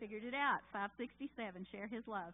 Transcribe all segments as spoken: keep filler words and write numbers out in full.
figured it out. five sixty-seven, share His love.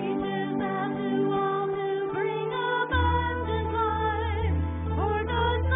For does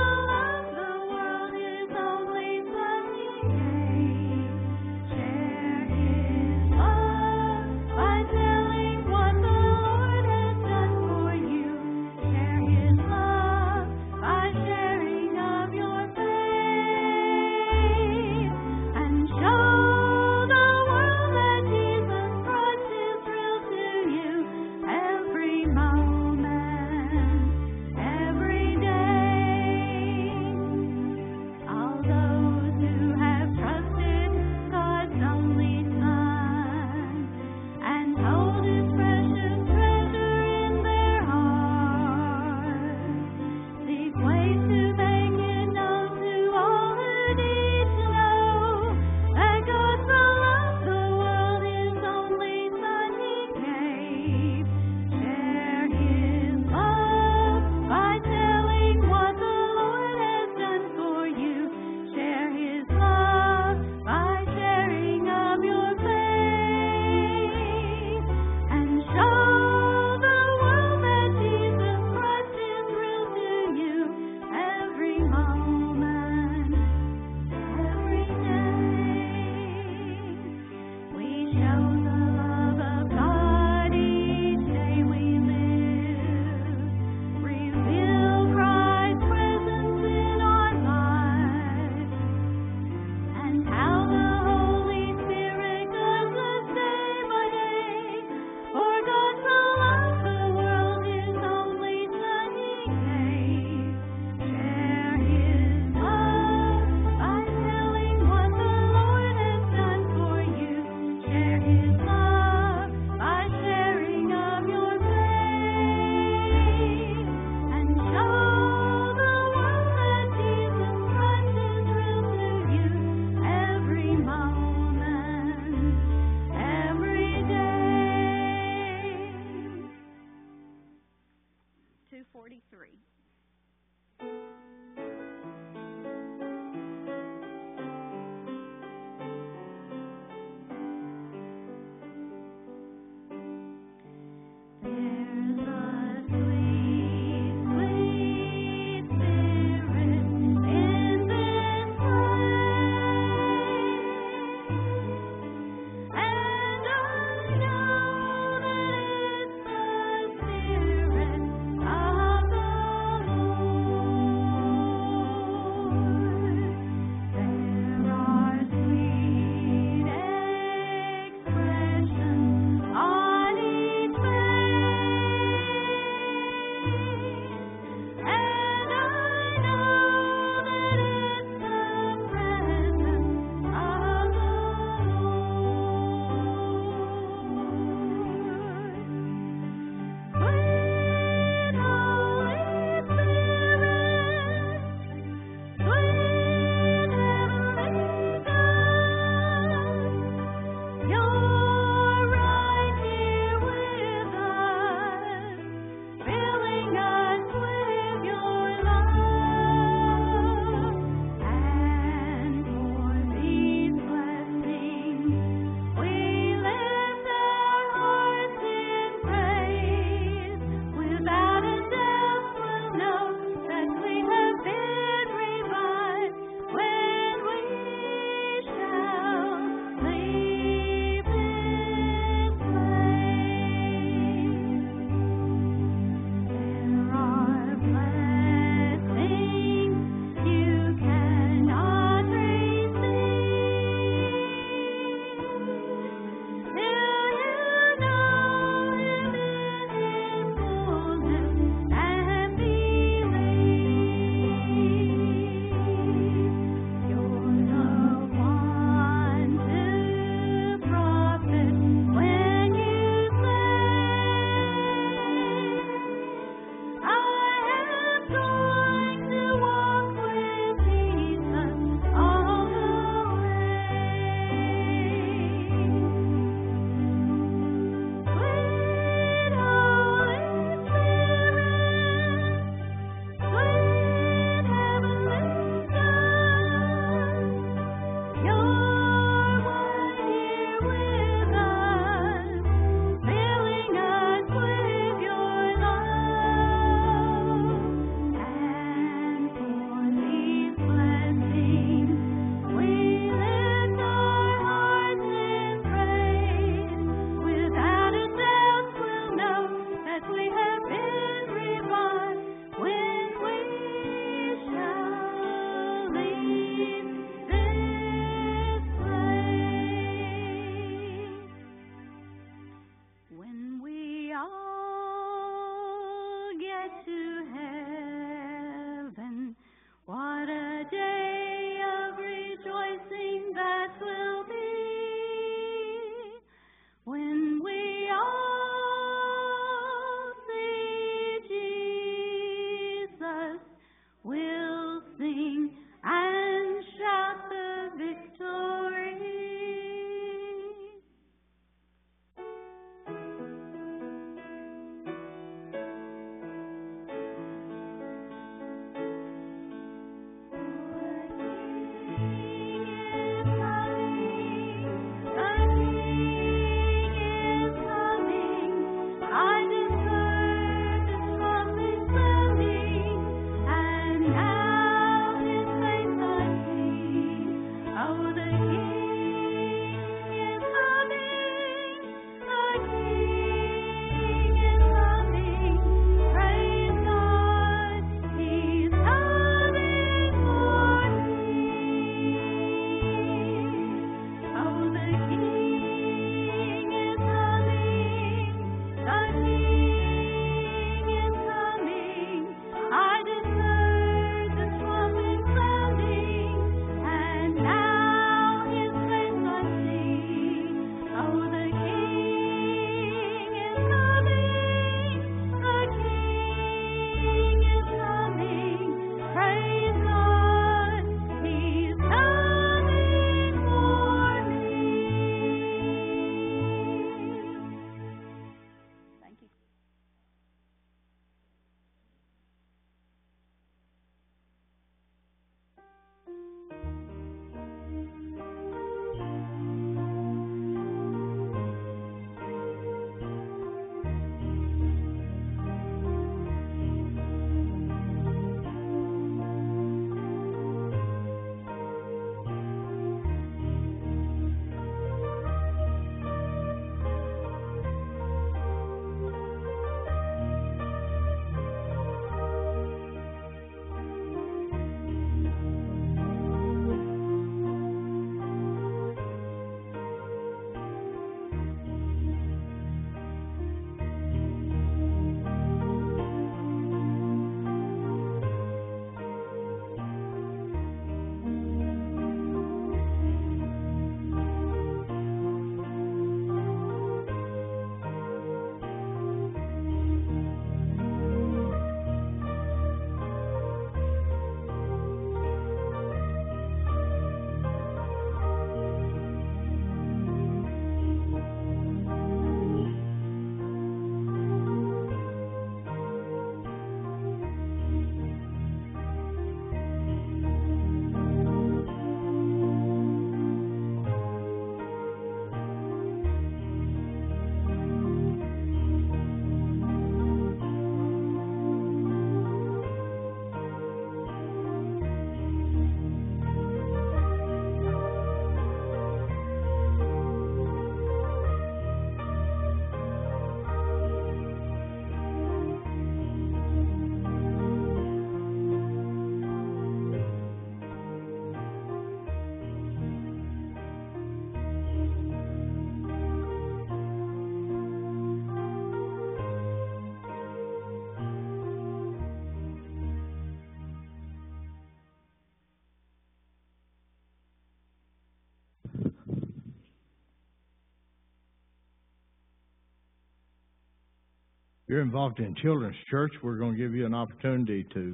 If you're involved in children's church, we're going to give you an opportunity to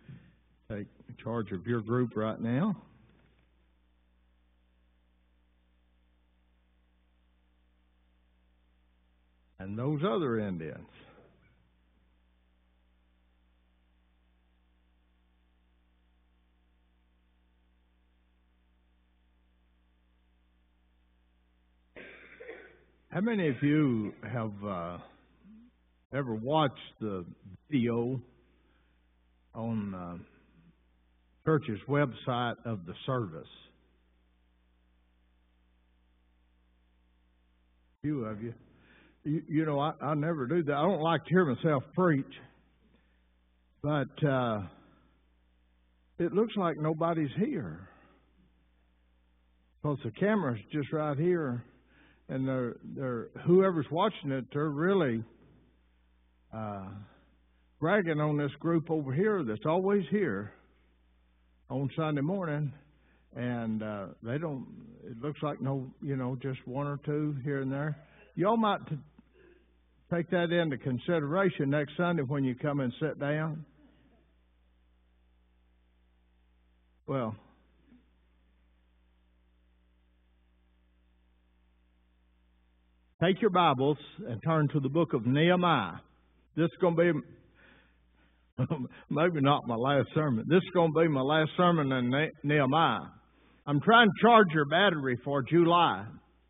take charge of your group right now. And those other Indians. How many of you have uh, ever watched the video on uh, church's website of the service? A few of you. You, you know, I, I never do that. I don't like to hear myself preach, but uh, it looks like nobody's here because the camera's just right here, and they're, they're whoever's watching it, they're really uh, bragging on this group over here that's always here on Sunday morning, and uh, they don't. It looks like no, you know, just one or two here and there. Y'all might t- take that into consideration next Sunday when you come and sit down. Well, take your Bibles and turn to the book of Nehemiah. This is going to be maybe not my last sermon. This is going to be my last sermon in ne- Nehemiah. I'm trying to charge your battery for July.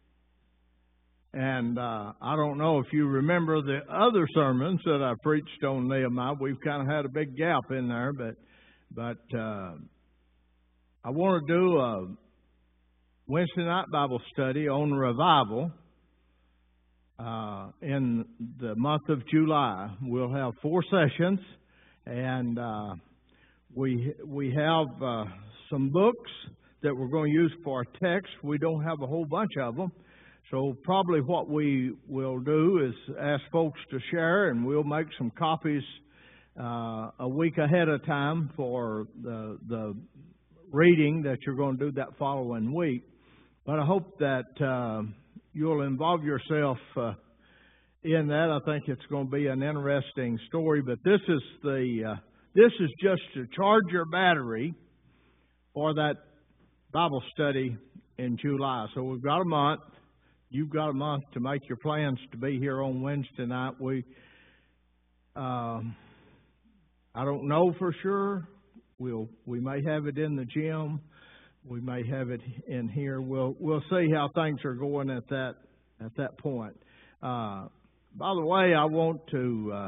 And uh, I don't know if you remember the other sermons that I preached on Nehemiah. We've kind of had a big gap in there, but but uh, I want to do a Wednesday night Bible study on revival. uh, in the month of July. We'll have four sessions, and uh, we we have uh, some books that we're going to use for our text. We don't have a whole bunch of them, so probably what we will do is ask folks to share, and we'll make some copies uh, a week ahead of time for the the reading that you're going to do that following week. But I hope that uh, you'll involve yourself uh, in that. I think it's going to be an interesting story. But this is the uh, this is just to charge your battery for that Bible study in July. So we've got a month. You've got a month to make your plans to be here on Wednesday night. We, um, I don't know for sure. We'll we may have it in the gym. We may have it in here. We'll we'll see how things are going at that at that point. Uh, by the way, I want to uh,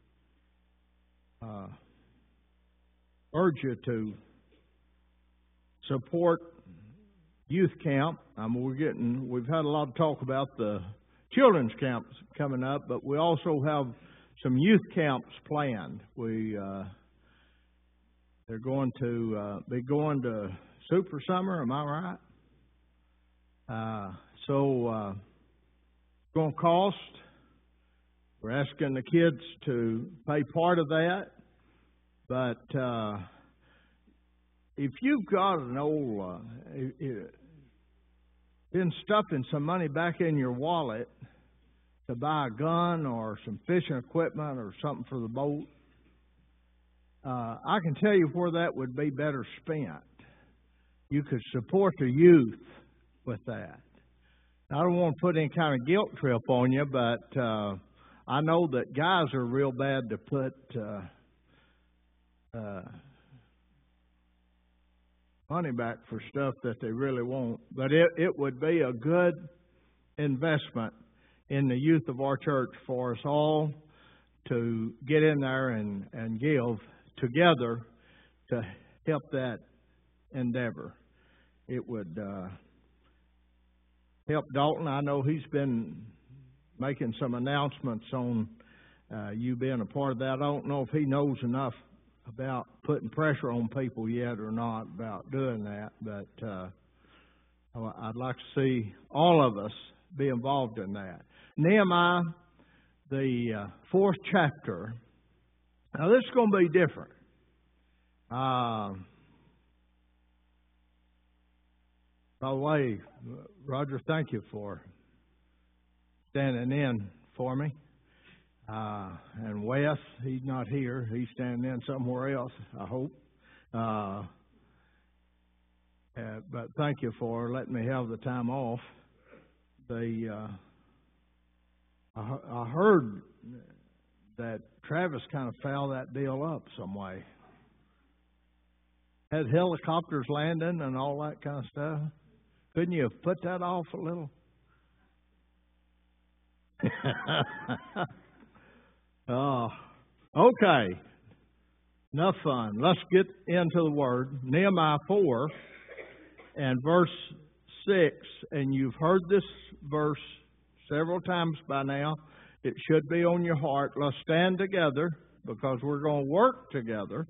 uh, urge you to support youth camp. I mean, we're getting we've had a lot of talk about the children's camps coming up, but we also have some youth camps planned. We uh, they're going to uh, be going to Super Summer, am I right? Uh, so, uh, it's going to cost. We're asking the kids to pay part of that. But uh, if you've got an old, uh, it, it, been stuffing some money back in your wallet to buy a gun or some fishing equipment or something for the boat, uh, I can tell you where that would be better spent. You could support the youth with that. I don't want to put any kind of guilt trip on you, but uh, I know that guys are real bad to put uh, uh, money back for stuff that they really want. But it, it would be a good investment in the youth of our church for us all to get in there and, and give together to help that endeavor. It would uh, help Dalton. I know he's been making some announcements on uh, you being a part of that. I don't know if he knows enough about putting pressure on people yet or not about doing that, but uh, I'd like to see all of us be involved in that. Nehemiah, the uh, fourth chapter. Now, this is going to be different. Uh, by the way, Roger, thank you for standing in for me. Uh, and Wes, he's not here. He's standing in somewhere else, I hope. Uh, uh, but thank you for letting me have the time off. The uh, I, I heard that Travis kind of fouled that deal up some way. Had helicopters landing and all that kind of stuff. Couldn't you have put that off a little? Oh, okay. Enough fun. Let's get into the Word. Nehemiah four and verse six. And you've heard this verse several times by now. It should be on your heart. Let's stand together because we're going to work together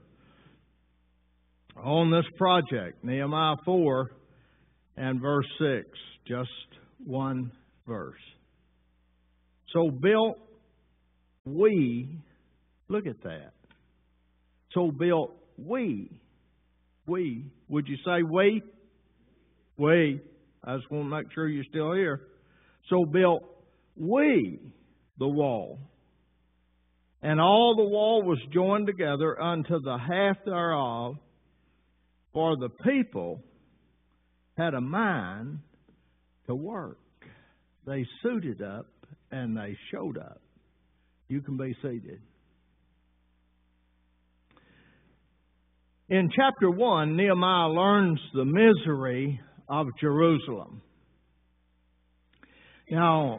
on this project. Nehemiah four and verse six. Just one verse. So built we, look at that. So built we, we, would you say we? We. I just want to make sure you're still here. So built we the wall. And all the wall was joined together unto the half thereof, for the people had a mind to work. They suited up and they showed up. You can be seated. In chapter one, Nehemiah learns the misery of Jerusalem. Now,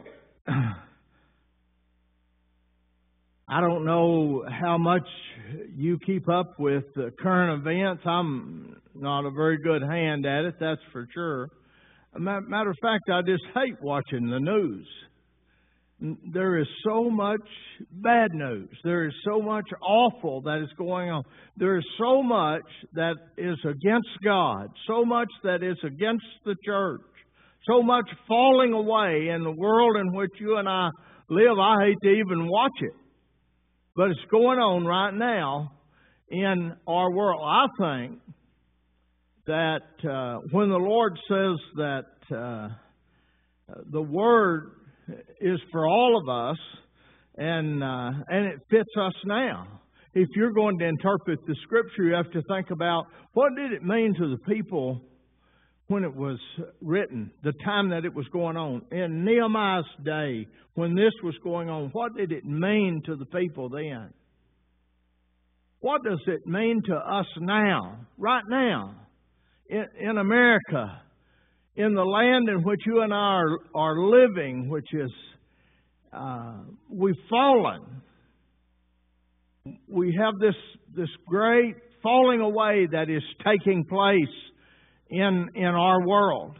I don't know how much you keep up with the current events. I'm not a very good hand at it, that's for sure. Matter of fact, I just hate watching the news. There is so much bad news. There is so much awful that is going on. There is so much that is against God, so much that is against the church, so much falling away in the world in which you and I live. I hate to even watch it, but it's going on right now in our world. I think that uh, when the Lord says that uh, the Word is for all of us, and uh, and it fits us now. If you're going to interpret the Scripture, you have to think about what did it mean to the people when it was written, the time that it was going on. In Nehemiah's day, when this was going on, what did it mean to the people then? What does it mean to us now, right now, in, in America, in the land in which you and I are, are living, which is, uh, we've fallen. We have this, this great falling away that is taking place in, in our world.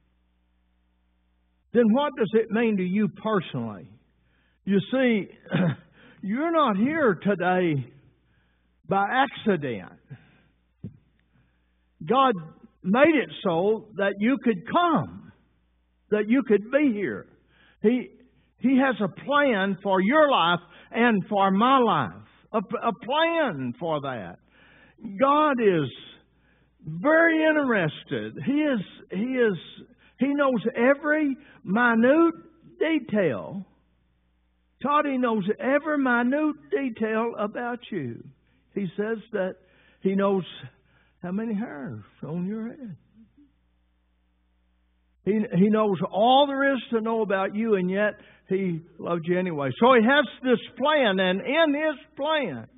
Then what does it mean to you personally? You see, you're not here today by accident. God made it so that you could come, that you could be here. He, He has a plan for your life and for my life. A, a plan for that. God is very interested. He is, He is, He knows every minute detail. Todd, He knows every minute detail about you. He says that He knows how many hairs on your head. He, he knows all there is to know about you, and yet He loves you anyway. So He has this plan, and in His plan,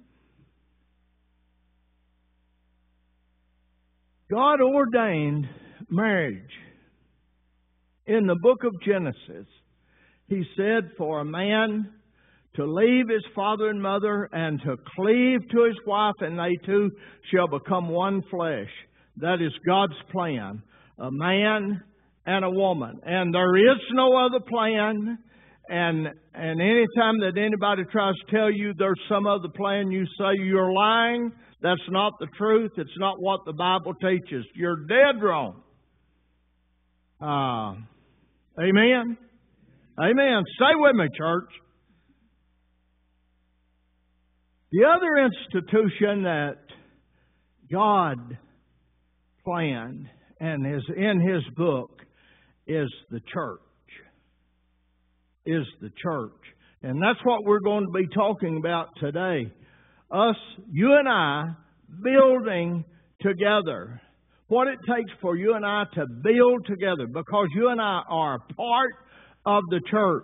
God ordained marriage. In the book of Genesis, He said for a man to leave his father and mother and to cleave to his wife, and they two shall become one flesh. That is God's plan. A man and a woman. And there is no other plan. And and anytime that anybody tries to tell you there's some other plan, you say you're lying. That's not the truth. It's not what the Bible teaches. You're dead wrong. Uh, amen? Amen. Stay with me, church. The other institution that God planned and is in His book is the church. Is the church. And that's what we're going to be talking about today. Us, you and I, building together. What it takes for you and I to build together. Because you and I are a part of the church.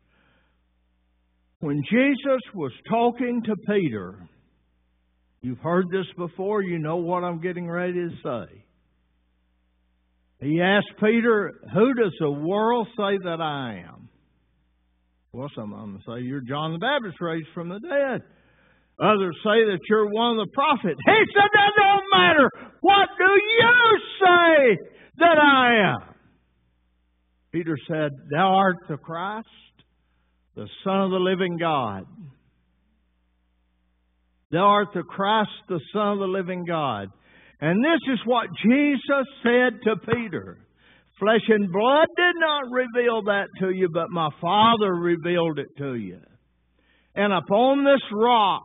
When Jesus was talking to Peter, you've heard this before, you know what I'm getting ready to say. He asked Peter, who does the world say that I am? Well, some of them say you're John the Baptist raised from the dead. Others say that you're one of the prophets. He said, that don't matter. What do you say that I am? Peter said, thou art the Christ, the Son of the living God. Thou art the Christ, the Son of the living God. And this is what Jesus said to Peter. Flesh and blood did not reveal that to you, but my Father revealed it to you. And upon this rock,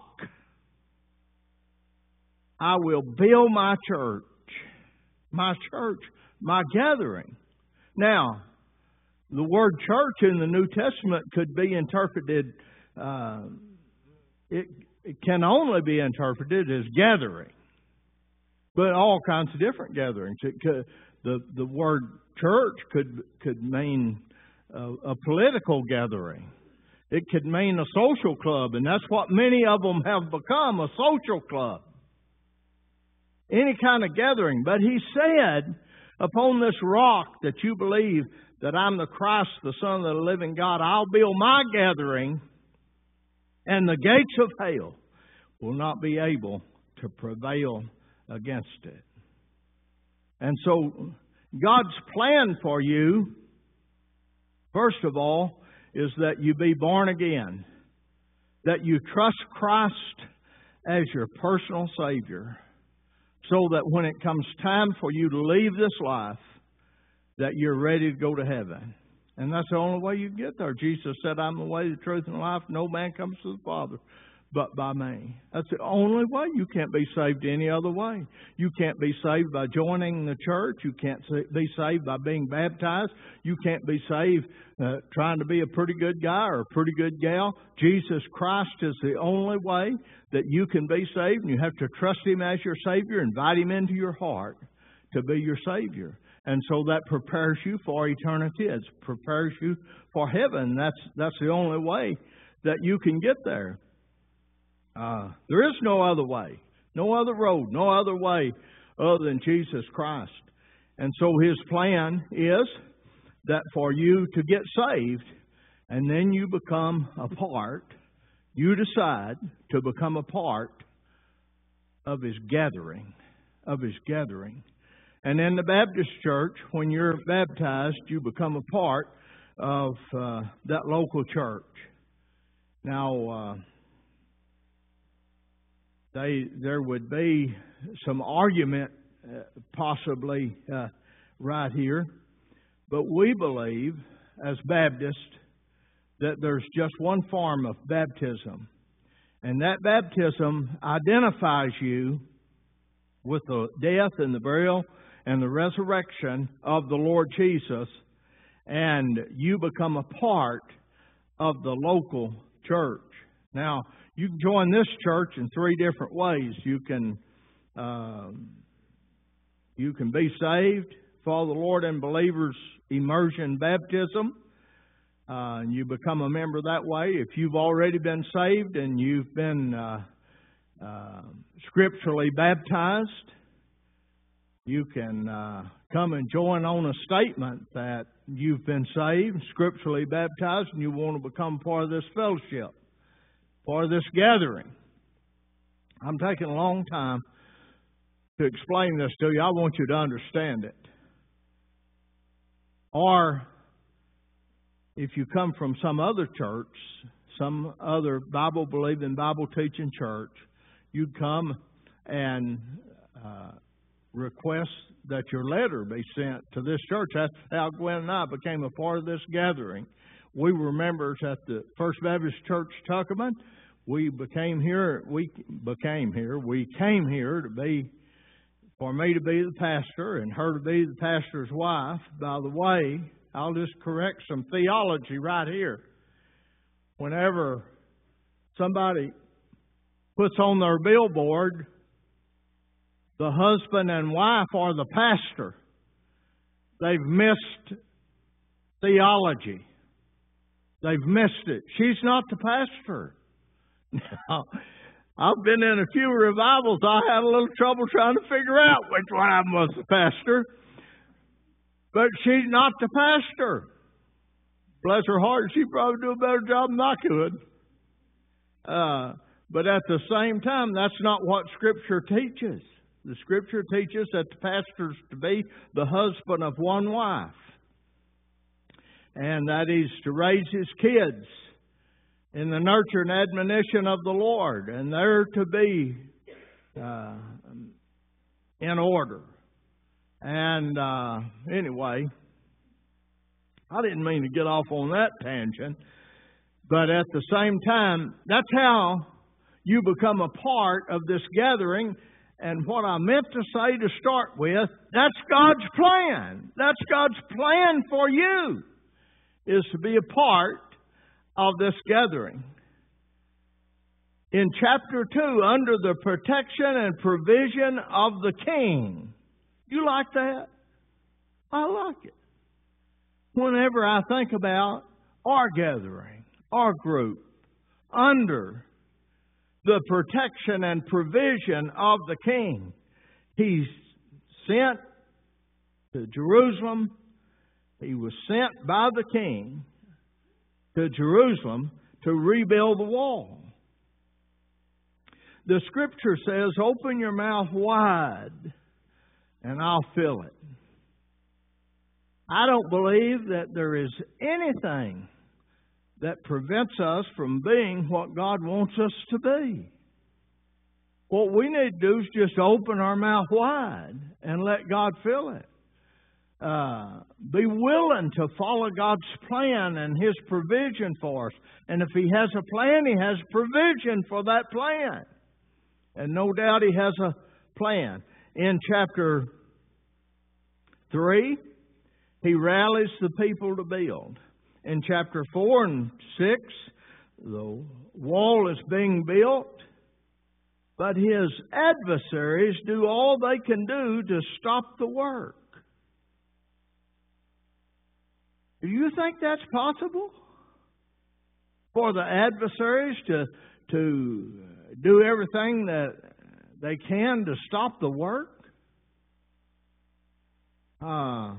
I will build my church. My church, my gathering. Now, the word church in the New Testament could be interpreted, uh, it, it can only be interpreted as gathering. But all kinds of different gatherings. It could, the, the word church could, could mean a, a political gathering. It could mean a social club, and that's what many of them have become, a social club. Any kind of gathering. But He said, upon this rock that you believe that I'm the Christ, the Son of the living God, I'll build my gathering, and the gates of hell will not be able to prevail against it. And so, God's plan for you, first of all, is that you be born again, that you trust Christ as your personal Savior, so that when it comes time for you to leave this life, that you're ready to go to heaven. And that's the only way you get there. Jesus said, I'm the way, the truth, and the life. No man comes to the Father but by me. That's the only way. You can't be saved any other way. You can't be saved by joining the church. You can't be saved by being baptized. You can't be saved uh, trying to be a pretty good guy or a pretty good gal. Jesus Christ is the only way that you can be saved. And you have to trust Him as your Savior. Invite Him into your heart to be your Savior. And so that prepares you for eternity. It prepares you for heaven. That's, that's the only way that you can get there. Uh, there is no other way, no other road, no other way other than Jesus Christ. And so His plan is that for you to get saved, and then you become a part, you decide to become a part of His gathering, of His gathering. And in the Baptist church, when you're baptized, you become a part of uh, that local church. Now, uh, They, there would be some argument uh, possibly uh, right here, but we believe as Baptists that there's just one form of baptism, and that baptism identifies you with the death and the burial and the resurrection of the Lord Jesus, and you become a part of the local church. Now, you can join this church in three different ways. You can uh, you can be saved, follow the Lord in believers' immersion baptism, uh, and you become a member that way. If you've already been saved and you've been uh, uh, scripturally baptized, you can uh, come and join on a statement that you've been saved, scripturally baptized, and you want to become part of this fellowship, part of this gathering. I'm taking a long time to explain this to you. I want you to understand it. Or if you come from some other church, some other Bible-believing, Bible-teaching church, you come and uh, request that your letter be sent to this church. That's how Gwen and I became a part of this gathering. We were members at the First Baptist Church, Tuckerman. We became here. We became here. We came here to be, for me to be the pastor and her to be the pastor's wife. By the way, I'll just correct some theology right here. Whenever somebody puts on their billboard, the husband and wife are the pastor, they've missed theology. They've missed it. She's not the pastor. Now, I've been in a few revivals. I had a little trouble trying to figure out which one of them was the pastor. But she's not the pastor. Bless her heart, she'd probably do a better job than I could. Uh, but at the same time, that's not what Scripture teaches. The Scripture teaches that the pastor's to be the husband of one wife, and that he's to raise his kids in the nurture and admonition of the Lord, and they're to be uh, in order. And uh, anyway, I didn't mean to get off on that tangent, but at the same time, that's how you become a part of this gathering. And what I meant to say to start with, that's God's plan. That's God's plan for you, is to be a part of this gathering. In chapter two, under the protection and provision of the King. You like that? I like it. Whenever I think about our gathering, our group, under the protection and provision of the King, He's sent to Jerusalem. He was sent by the King to Jerusalem to rebuild the wall. The Scripture says, open your mouth wide and I'll fill it. I don't believe that there is anything that prevents us from being what God wants us to be. What we need to do is just open our mouth wide and let God fill it. Uh, be willing to follow God's plan and His provision for us. And if He has a plan, He has provision for that plan. And no doubt He has a plan. In chapter three, He rallies the people to build. In chapter four and six, the wall is being built, but his adversaries do all they can do to stop the work. Do you think that's possible? For the adversaries to, to do everything that they can to stop the work? Uh,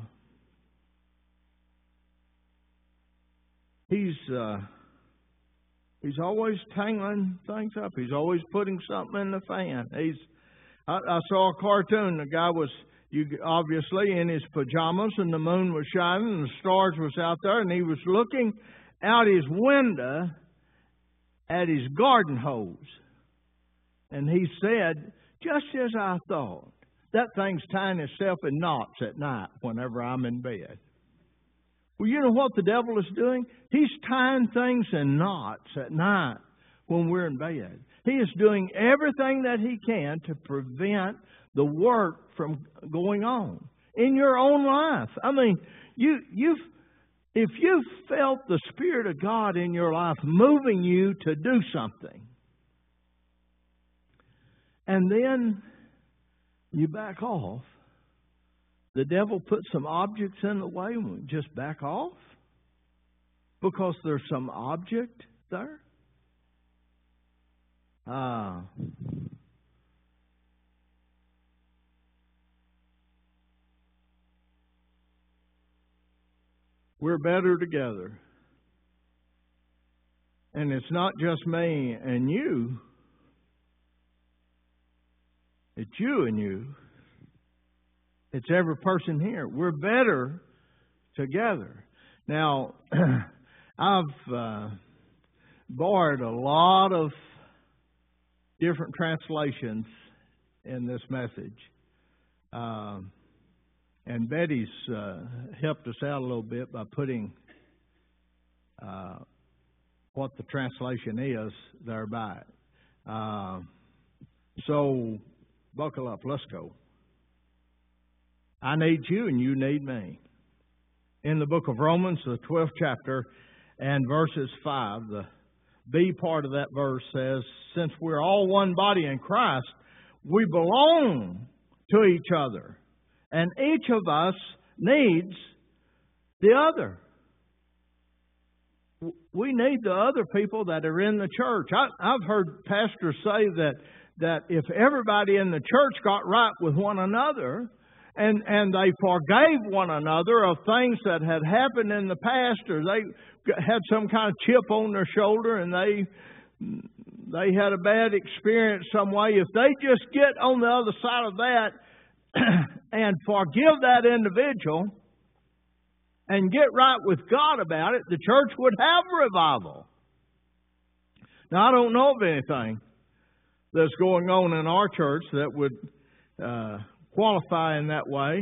he's uh, he's always tangling things up. He's always putting something in the fan. He's I, I saw a cartoon. The guy was you obviously in his pajamas, and the moon was shining, and the stars was out there, and he was looking out his window at his garden hose. And he said, just as I thought, that thing's tying itself in knots at night whenever I'm in bed. Well, you know what the devil is doing? He's tying things in knots at night when we're in bed. He is doing everything that he can to prevent the work from going on in your own life. I mean, you, you've, if you've felt the Spirit of God in your life moving you to do something, and then you back off, the devil puts some objects in the way, and we just back off because there's some object there. Uh, we're better together. And it's not just me and you. It's you and you. It's every person here. We're better together. Now, I've uh, borrowed a lot of different translations in this message. Um, and Betty's uh, helped us out a little bit by putting uh, what the translation is thereby. Uh, so, buckle up. Let's go. I need you and you need me. In the book of Romans, the twelfth chapter, and verses five, the B part of that verse says, since we're all one body in Christ, we belong to each other. And each of us needs the other. We need the other people that are in the church. I, I've heard pastors say that, that if everybody in the church got right with one another, and, and they forgave one another of things that had happened in the past, or they had some kind of chip on their shoulder and they they had a bad experience some way, if they just get on the other side of that and forgive that individual and get right with God about it, the church would have revival. Now, I don't know of anything that's going on in our church that would uh, qualify in that way.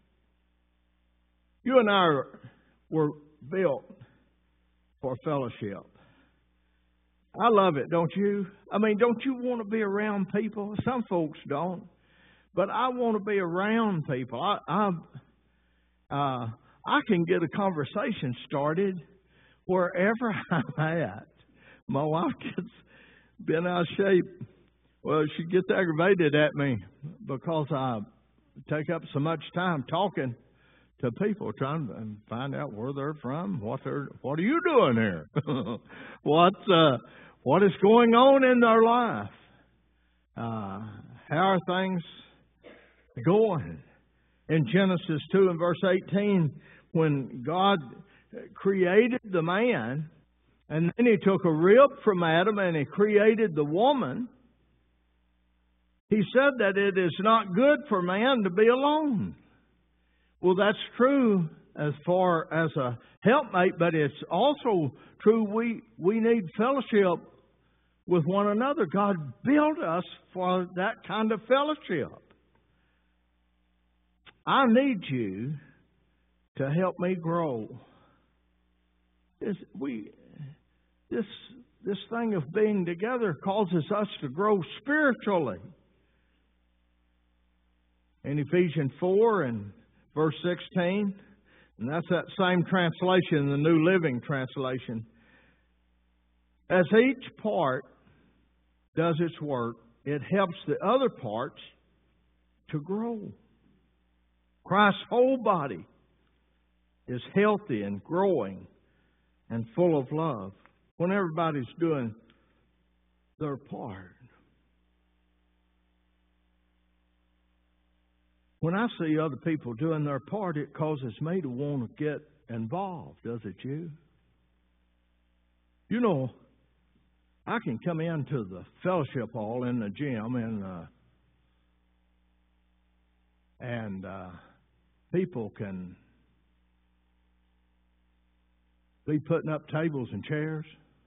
You and I are, were built for fellowship. I love it, don't you? I mean, don't you want to be around people? Some folks don't. But I want to be around people. I I, uh, I can get a conversation started wherever I'm at. My wife gets bent out of shape. Well, she gets aggravated at me because I take up so much time talking to people, trying to find out where they're from, what they're, what are you doing here? what uh, what is going on in their life? Uh, how are things going? In Genesis two and verse eighteen, when God created the man, and then He took a rib from Adam and He created the woman, He said that it is not good for man to be alone. Well, that's true as far as a helpmate, but it's also true we, we need fellowship with one another. God built us for that kind of fellowship. I need you to help me grow. This, we, this, this thing of being together causes us to grow spiritually. In Ephesians four and verse sixteen, and that's that same translation, the New Living Translation. As each part does its work, it helps the other parts to grow. Christ's whole body is healthy and growing and full of love when everybody's doing their part. When I see other people doing their part, it causes me to want to get involved, does it you? You know, I can come into the fellowship hall in the gym and uh, and uh, people can be putting up tables and chairs.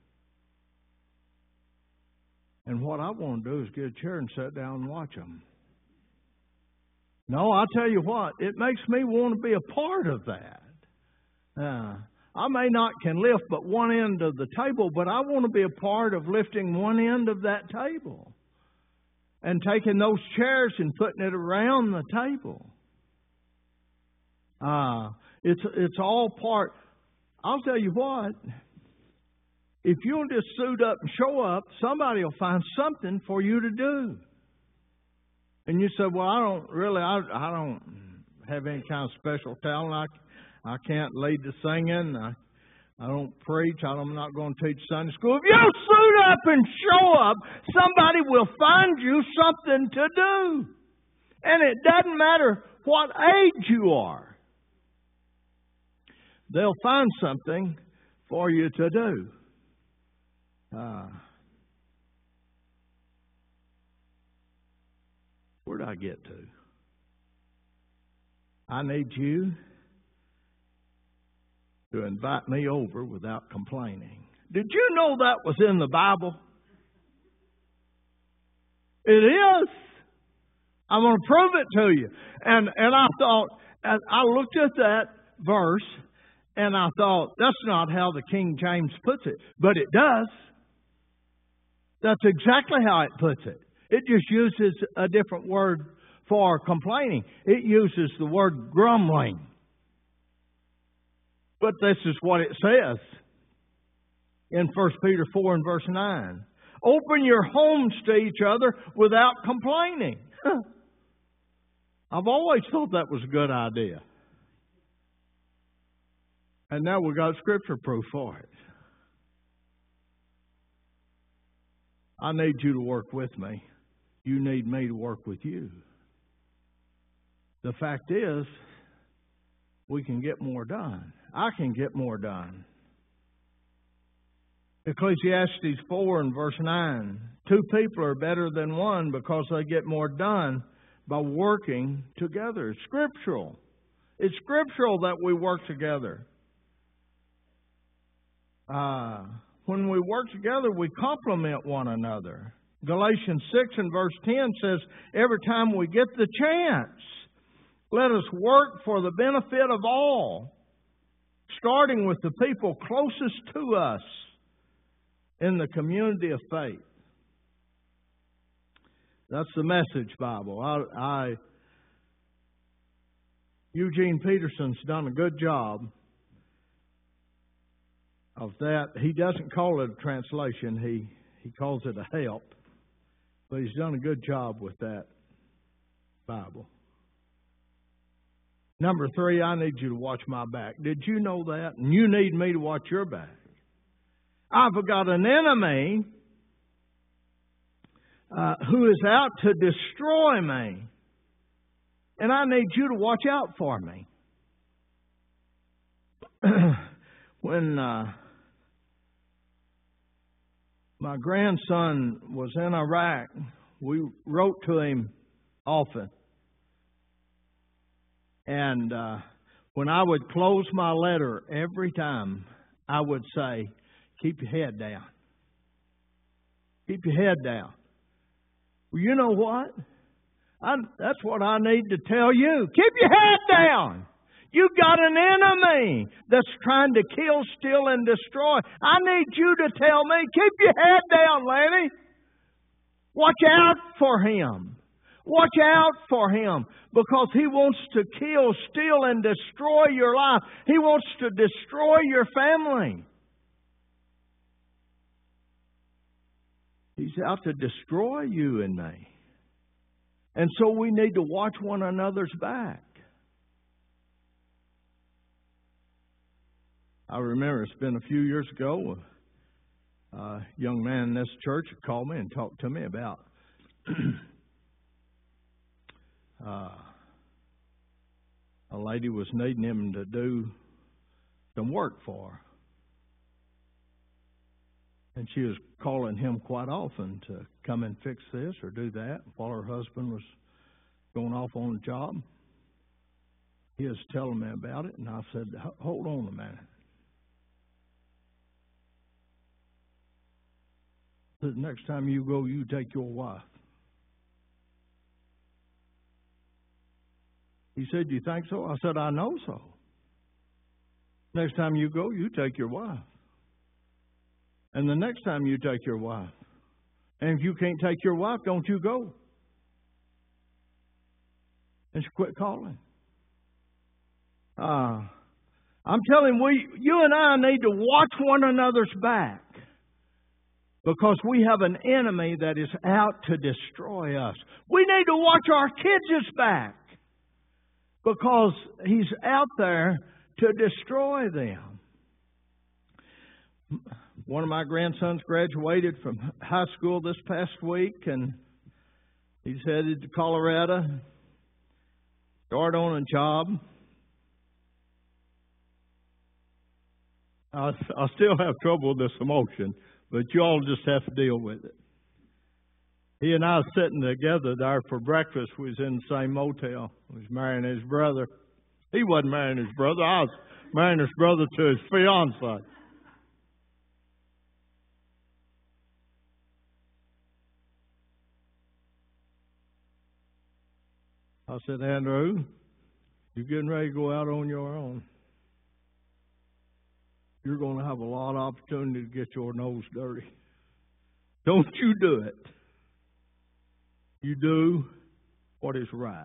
And what I want to do is get a chair and sit down and watch them. No, I'll tell you what, it makes me want to be a part of that. Uh, I may not can lift but one end of the table, but I want to be a part of lifting one end of that table and taking those chairs and putting it around the table. Uh, it's it's all part. I'll tell you what, if you'll just suit up and show up, somebody will find something for you to do. And you say, well, I don't really, I, I don't have any kind of special talent. I, I can't lead the singing. I, I don't preach. I'm not going to teach Sunday school. If you'll suit up and show up, somebody will find you something to do. And it doesn't matter what age you are. They'll find something for you to do. Uh, where did I get to? I need you to invite me over without complaining. Did you know that was in the Bible? It is. I'm going to prove it to you. And and I thought, and I looked at that verse, and I thought, that's not how the King James puts it. But it does. That's exactly how it puts it. It just uses a different word for complaining. It uses the word grumbling. But this is what it says in First Peter four and verse nine. Open your homes to each other without complaining. I've always thought that was a good idea. And now we've got scripture proof for it. I need you to work with me. You need me to work with you. The fact is, we can get more done. I can get more done. Ecclesiastes four and verse nine. Two people are better than one because they get more done by working together. It's scriptural. It's scriptural that we work together. Uh, when we work together, we complement one another. Galatians six and verse ten says, every time we get the chance, let us work for the benefit of all, starting with the people closest to us in the community of faith. That's the Message Bible. I, I Eugene Peterson's done a good job of that. He doesn't call it a translation. He, he calls it a help. But he's done a good job with that Bible. Number three, I need you to watch my back. Did you know that? And you need me to watch your back. I've got an enemy uh, who is out to destroy me. And I need you to watch out for me. When uh, my grandson was in Iraq, we wrote to him often. And uh, when I would close my letter every time, I would say, keep your head down. Keep your head down. Well, you know what? I, that's what I need to tell you. Keep your head down. You've got an enemy that's trying to kill, steal, and destroy. I need you to tell me, keep your head down, Lanny. Watch out for him. Watch out for him, because he wants to kill, steal, and destroy your life. He wants to destroy your family. He's out to destroy you and me. And so we need to watch one another's back. I remember it's been a few years ago, a young man in this church called me and talked to me about uh, a lady was needing him to do some work for her. And she was calling him quite often to come and fix this or do that while her husband was going off on a job. He was telling me about it, and I said, hold on a minute. The next time you go, you take your wife. He said, you think so? I said, I know so. Next time you go, you take your wife. And the next time you take your wife. And if you can't take your wife, don't you go. And she quit calling. Uh, I'm telling you, we, you and I need to watch one another's back. Because we have an enemy that is out to destroy us. We need to watch our kids' back. Because he's out there to destroy them. One of my grandsons graduated from high school this past week, and he's headed to Colorado, start on a job. I, I still have trouble with this emotion, but you all just have to deal with it. He and I was sitting together there for breakfast. We was in the same motel. He was marrying his brother. He wasn't marrying his brother. I was marrying his brother to his fiancée. I said, Andrew, you're getting ready to go out on your own. You're going to have a lot of opportunity to get your nose dirty. Don't you do it. You do what is right.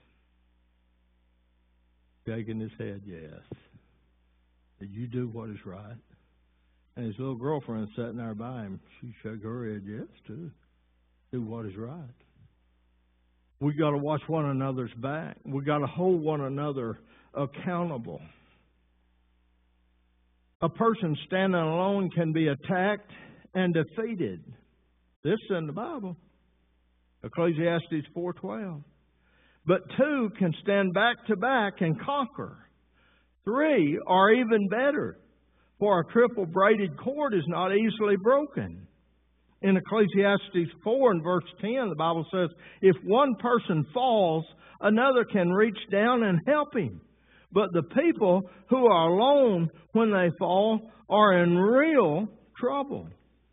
Shaking his head, yes. You do what is right. And his little girlfriend sitting there by him, she shook her head, yes, too. Do what is right. We got to watch one another's back. We got to hold one another accountable. A person standing alone can be attacked and defeated. This is in the Bible. Ecclesiastes four twelve. But two can stand back to back and conquer. Three are even better, for a triple braided cord is not easily broken. In Ecclesiastes four and verse ten, the Bible says, if one person falls, another can reach down and help him. But the people who are alone when they fall are in real trouble.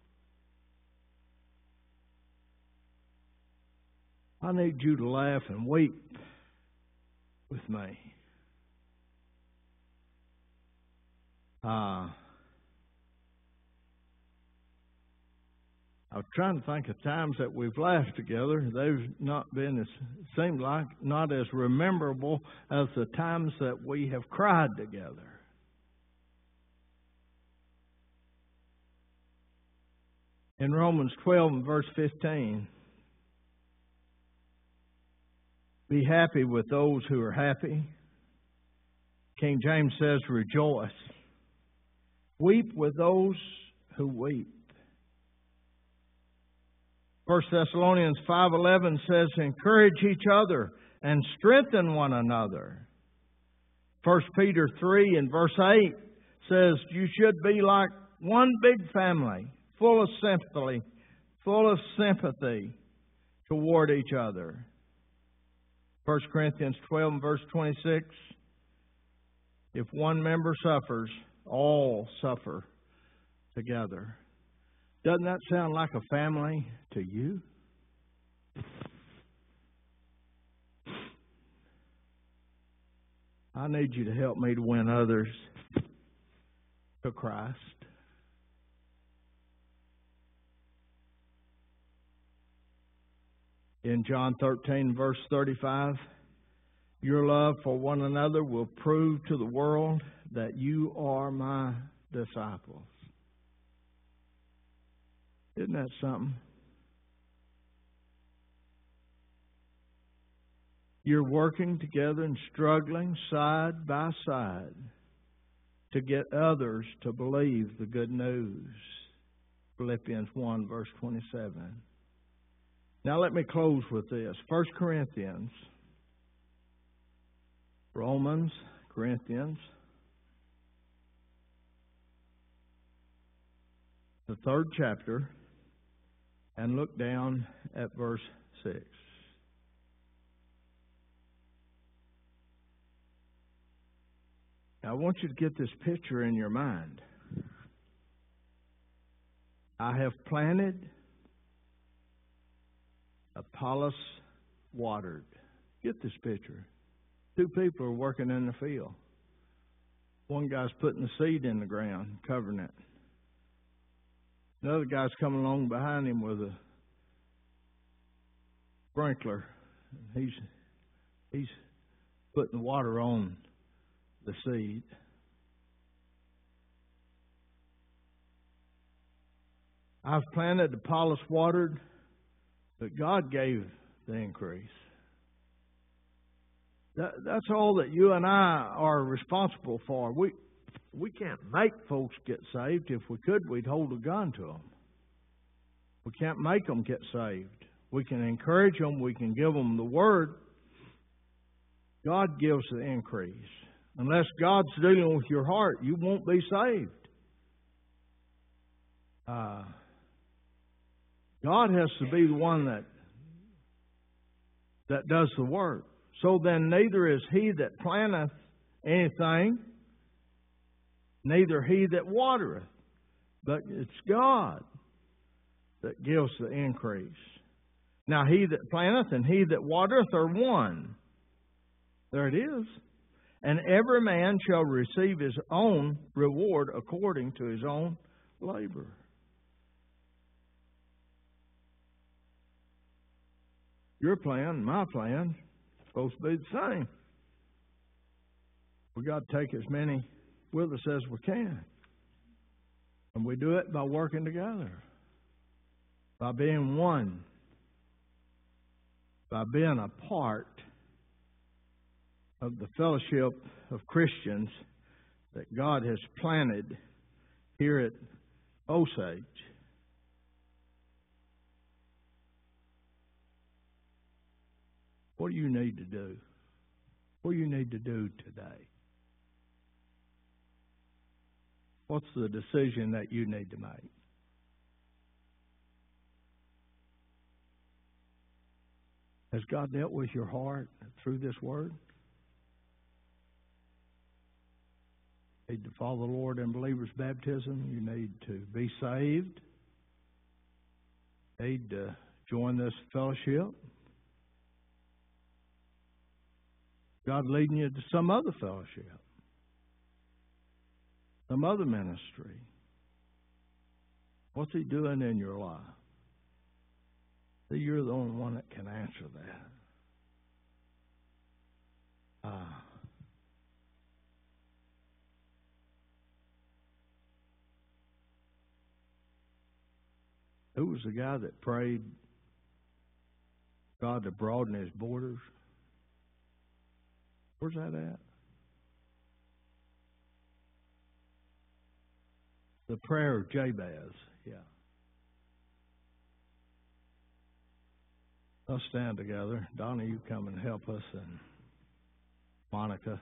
I need you to laugh and weep with me. Uh, I was trying to think of times that we've laughed together. They've not been, as, it seemed like, not as memorable as the times that we have cried together. In Romans twelve and verse fifteen, be happy with those who are happy. King James says, rejoice. Weep with those who weep. First Thessalonians five eleven says, encourage each other and strengthen one another. First Peter three and verse eight says, you should be like one big family, full of sympathy, full of sympathy toward each other. First Corinthians twelve and verse twenty-six If one member suffers, all suffer together. Doesn't that sound like a family to you? I need you to help me to win others to Christ. In John thirteen, verse thirty-five, your love for one another will prove to the world that you are my disciples. Isn't that something? You're working together and struggling side by side to get others to believe the good news. Philippians one, verse twenty-seven. Now let me close with this. First Corinthians, Romans, Corinthians, the third chapter, and look down at verse six. Now, I want you to get this picture in your mind. I have planted, Apollos watered. Get this picture. Two people are working in the field. One guy's putting the seed in the ground, covering it. Another guy's coming along behind him with a sprinkler. He's he's putting the water on the seed. I've planted, Apollos watered, but God gave the increase. That, that's all that you and I are responsible for. We we can't make folks get saved. If we could, we'd hold a gun to them. We can't make them get saved. We can encourage them. We can give them the Word. God gives the increase. Unless God's dealing with your heart, you won't be saved. Uh, God has to be the one that that does the work. So then neither is he that planteth anything, neither he that watereth, but it's God that gives the increase. Now he that planteth and he that watereth are one. There it is. And every man shall receive his own reward according to his own labor. Your plan, my plan, is supposed to be the same. We've got to take as many with us as we can. And we do it by working together, by being one, by being a part of the fellowship of Christians that God has planted here at Osage. What do you need to do? What do you need to do today? What's the decision that you need to make? Has God dealt with your heart through this word? You need to follow the Lord in believer's baptism. You need to be saved. You need to join this fellowship. God leading you to some other fellowship, some other ministry. What's He doing in your life? See, you're the only one that can answer that. Ah. Who was the guy that prayed God to broaden His borders? Where's that at? The prayer of Jabez, yeah. Let's stand together. Donna, you come and help us, and Monica.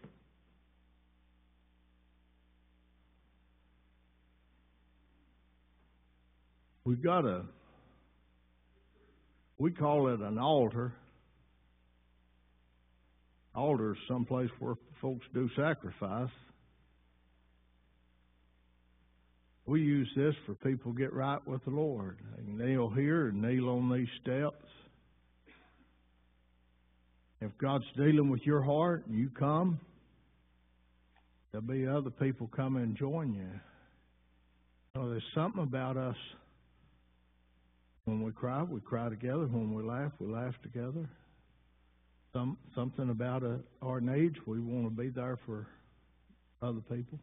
We've got a, we call it an altar. altar is someplace where folks do sacrifice. We use this for people to get right with the Lord. They can kneel here and kneel on these steps. If God's dealing with your heart and you come, there'll be other people come and join you. You know, there's something about us. When we cry, we cry together. When we laugh, we laugh together. Some something about a, our needs. We want to be there for other people.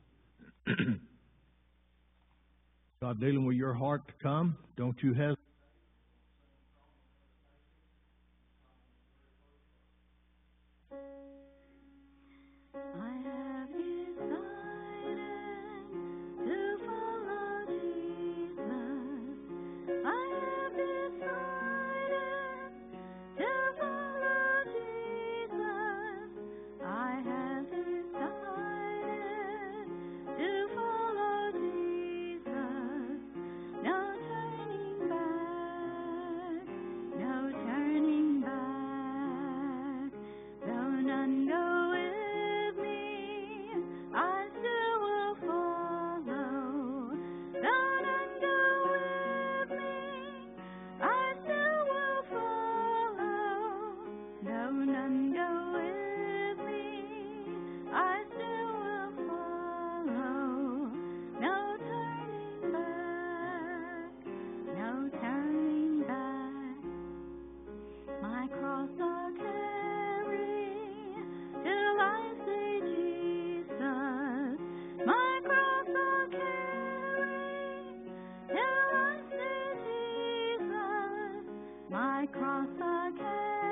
God dealing with your heart to come. Don't you hesitate. I have decided to follow Jesus. I have decided to follow Jesus. I have decided to follow Jesus. No turning back, no turning back. Though none go with me, I still will follow. Though none go with me, I still will follow. Though none go with me, I still will follow. No turning back, no turning back. My cross I'll carry till I see Jesus. My cross I'll carry till I see Jesus. My cross I'll carry